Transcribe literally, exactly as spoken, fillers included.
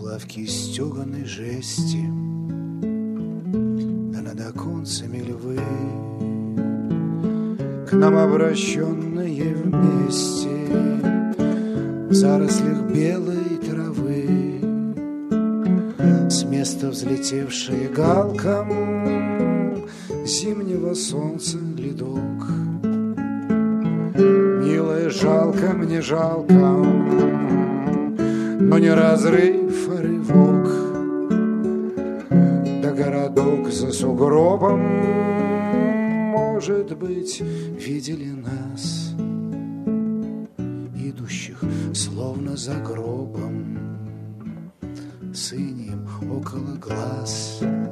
лавки стеганой жести, да над оконцами львы, к нам обращенные вместе в зарослях белой травы, с места взлетевшие галкам зимнего солнца ледок. Милая, жалко мне, жалко, но не разрыв, а рывок, да городок за сугробом, может быть, видели нас, идущих словно за гробом, с инеем около глаз.